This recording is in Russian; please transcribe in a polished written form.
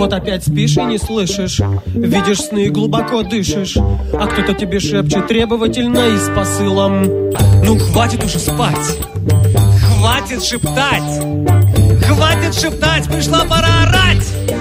Вот опять спишь и не слышишь, видишь сны и глубоко дышишь, а кто-то тебе шепчет требовательно и с посылом: ну хватит уже спать, хватит шептать, пришла пора орать.